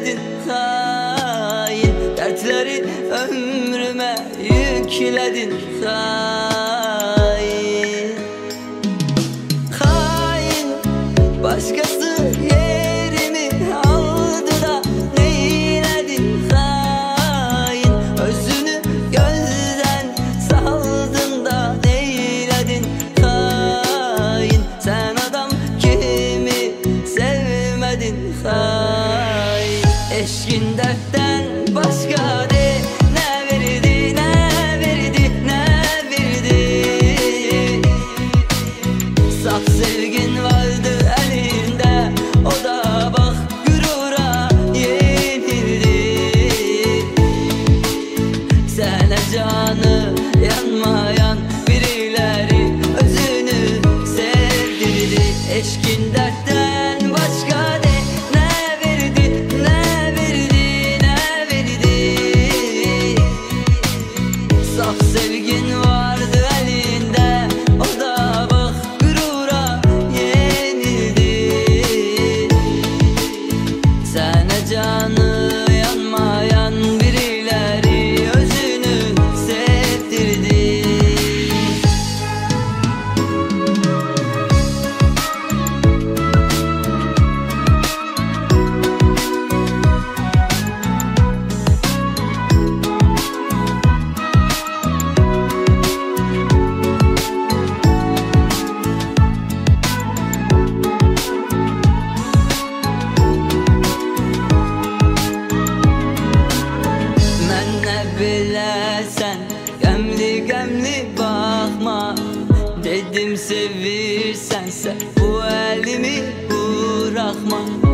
eyledin hain. Dertleri ömrüme yükledin hain. Hain, başkası yerimi aldı da neyledin hain. Özünü gözden saldın da neyledin hain. Sen adam kimi sevmedin hain. Eşkin dertten başka de ne verdi, ne verdi, ne verdi. Saf sevgin vardı elinde, o da bak gurura yenildi. Sana canı yanmayan birileri özünü sevdirdi. Eşkin dertten başka de ne verdi, ne verdi, ne verdi. Saf sevgin vardı elinde, o da bak gurura yenildi. Sana canı yanmayan birileri özünü sevdirdi. Biləsən, qəmli-qəmli baxma. Dedim sevirsənsə bu əlimi buraxma.